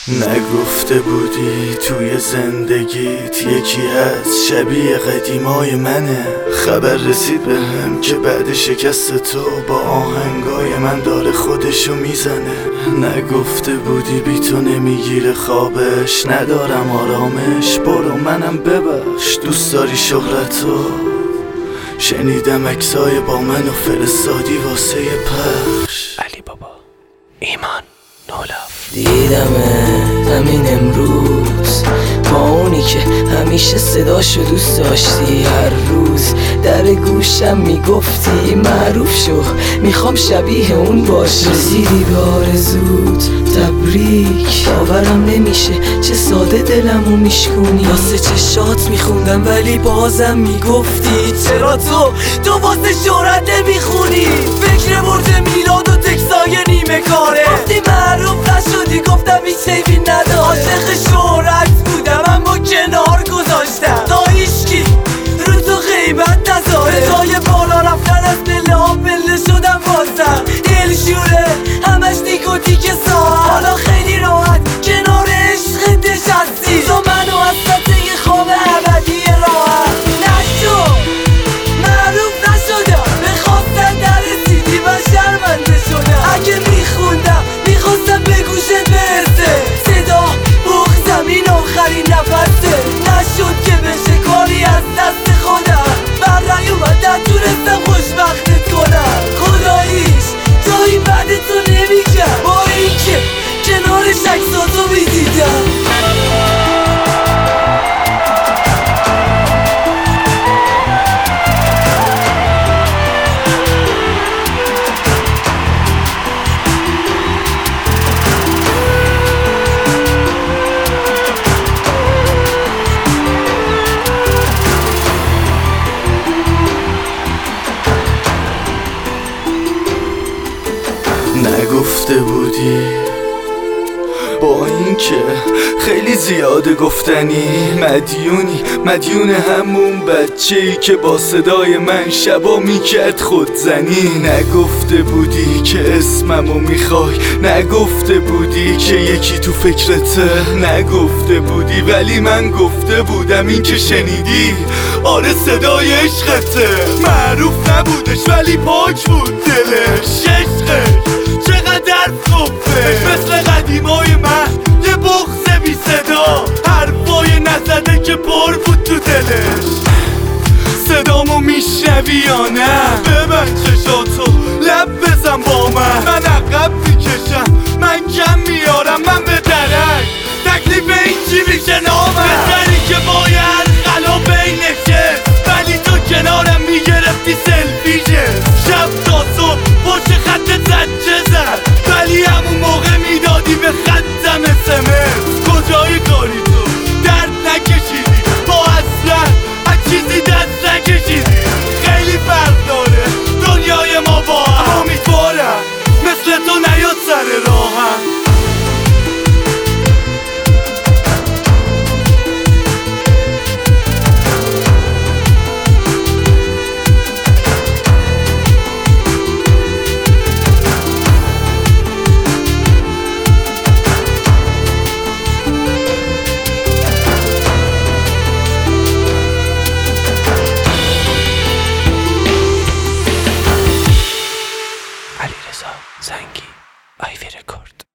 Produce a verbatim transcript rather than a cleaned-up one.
نگفته بودی توی زندگیت یکی هست شبیه قدیمای منه. خبر رسید به هم که بعد شکست تو با آهنگای من داره خودشو میزنه. نگفته بودی بی تو نمیگیره خوابش، ندارم آرامش، برو منم ببخش. دوست داری شهرتو؟ شنیدم عکسای با من و فرستادی واسه پخش. علی بابا ایمان نولاف. دیدمت همین امروز با اونی که همیشه صداشو دوست داشتی، هر روز در گوشم میگفتی معروف شو میخوام شبیه اون باشی. رسیدی به آرزوت تبریک، باورم نمیشه چه ساده دلمو میشکونی. واسه چشات میخوندم ولی بازم میگفتی چرا تو تو واسه شهرت نمیخونی. فکر برد میلاد و تکسای نیمه کاره، وقتی معروف نشدی گفتم هیچ سیبی نداره. عاشق شهرت بودم اما کنار گذاشتم تا هیچکی رو تو غیبت نذاره. به جای بالا رفتن از پله ها پله شدم بازم دلشوره همش نیکوتیک ساعت. حالا خیلی راحت کنار عشق نشستی، تو منو از سطح خواب ابدی راحت نشو. معروف نشدم بخواستن نرسیدی و شرمنده شدم. اگه میخوندم میخواستم به گوشت برسه، صدا بغزم این آخرین نفسه. نشد که بشه کاری از دست خودم، بر نیومد نتونستم خوشبختت کنم. خداییش جایی بعد تو نمیگم با اینکه کنارش عکساتو میدیدم. نگفته بودی با اینکه خیلی زیاده گفتنی، مدیونی مدیون همون بچه‌ای که با صدای من شبا میکرد خودزنی. نگفته بودی که اسممو میخوای، نگفته بودی که یکی تو فکرته، نگفته بودی ولی من گفته بودم. این که شنیدی آره صدای عشقته. معروف نبودش ولی پاک بود دلش، عشقش چقدر خوبه. مثل قدیمای من یه بغض بی صدا، حرفای نزده که پر بود تو دلش. صدامو میشنوی یا نه؟ ببند چشاتو لب بزن با من. من عقب میکشم من کم میارم من به درک. تکلیف این چی میشه نامم؟ بزنی که باید خلا بینشه ولی تو کنارم میگرفتی سلفیشه. شب تا صبح پشت خط زجه زد ولی همون موقع میدادی به خطم اسمس. کجای کاری تو درد نکشیدی با اصلا از چیزی دست نکشیدی. خیلی فرق داره دنیای ما با هم، امیدوارم مثل تو نیاد سر راهم. علیرضا زنگی آیوی رکورد.